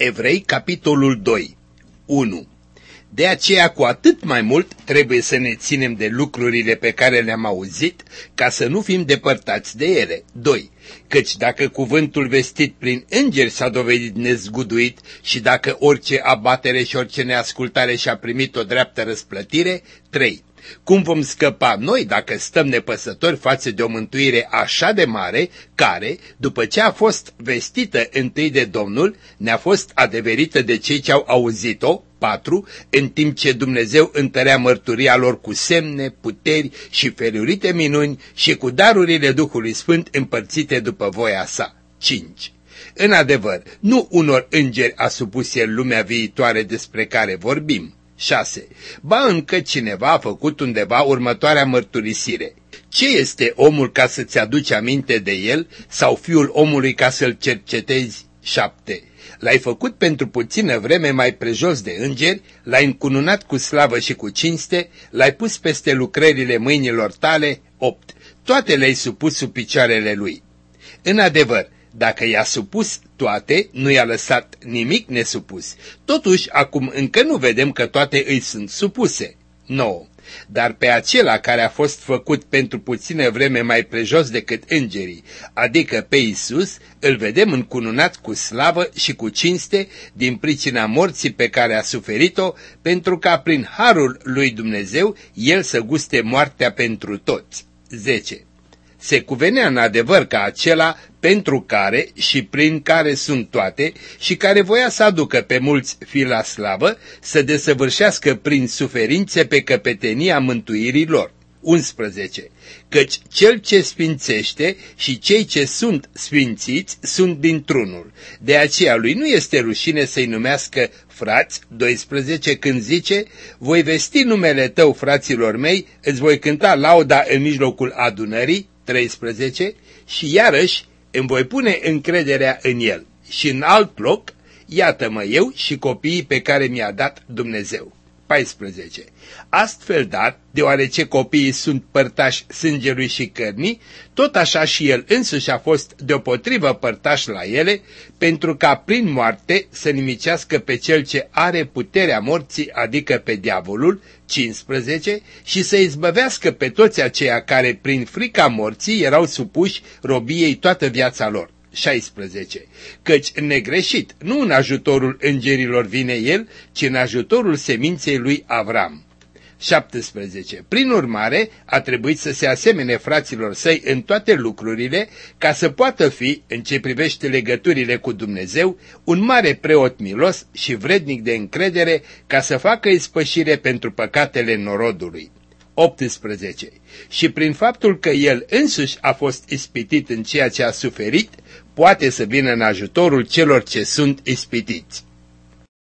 Evrei, capitolul 2. 1. De aceea cu atât mai mult trebuie să ne ținem de lucrurile pe care le-am auzit, ca să nu fim depărtați de ele. 2. Căci dacă cuvântul vestit prin îngeri s-a dovedit nezguduit și dacă orice abatere și orice neascultare și-a primit o dreaptă răsplătire. 3. Cum vom scăpa noi dacă stăm nepăsători față de o mântuire așa de mare, care, după ce a fost vestită întâi de Domnul, ne-a fost adeverită de cei ce au auzit-o? 4. În timp ce Dumnezeu întărea mărturia lor cu semne, puteri și felurite minuni și cu darurile Duhului Sfânt împărțite după voia sa. 5. În adevăr, nu unor îngeri a supus el lumea viitoare despre care vorbim. 6. Ba încă cineva a făcut undeva următoarea mărturisire. Ce este omul ca să-ți aduci aminte de el sau fiul omului ca să-l cercetezi? 7. L-ai făcut pentru puțină vreme mai prejos de îngeri, l-ai încununat cu slavă și cu cinste, l-ai pus peste lucrările mâinilor tale. 8. Toate le-ai supus sub picioarele lui. În adevăr, dacă i-a supus toate, nu i-a lăsat nimic nesupus. Totuși, acum încă nu vedem că toate îi sunt supuse. 9. Dar pe acela care a fost făcut pentru puțină vreme mai prejos decât îngerii, adică pe Iisus, îl vedem încununat cu slavă și cu cinste din pricina morții pe care a suferit-o, pentru ca prin harul lui Dumnezeu el să guste moartea pentru toți. 10. Se cuvenea în adevăr ca acela pentru care și prin care sunt toate și care voia să aducă pe mulți fii la slavă, să desăvârșească prin suferințe pe căpetenia mântuirii lor. 11. Căci cel ce sfințește și cei ce sunt sfințiți sunt dintr-unul. De aceea lui nu este rușine să-i numească frați. 12. Când zice: voi vesti numele tău, fraților mei, îți voi cânta lauda în mijlocul adunării. 13. Și iarăși îmi voi pune încrederea în el. Și în alt loc: iată-mă eu și copiii pe care mi-a dat Dumnezeu. 14. Astfel dat, deoarece copiii sunt părtași sângelui și cărnii, tot așa și el însuși a fost deopotrivă părtaș la ele, pentru ca prin moarte să nimicească pe cel ce are puterea morții, adică pe diavolul. 15. Și să izbăvească pe toți aceia care prin frica morții erau supuși robiei toată viața lor. 16. Căci negreșit, nu în ajutorul îngerilor vine el, ci în ajutorul seminței lui Avram. 17. Prin urmare, a trebuit să se asemene fraților săi în toate lucrurile, ca să poată fi, în ce privește legăturile cu Dumnezeu, un mare preot milos și vrednic de încredere, ca să facă ispășire pentru păcatele norodului. 18. Și prin faptul că el însuși a fost ispitit în ceea ce a suferit, poate să vină în ajutorul celor ce sunt ispitiți.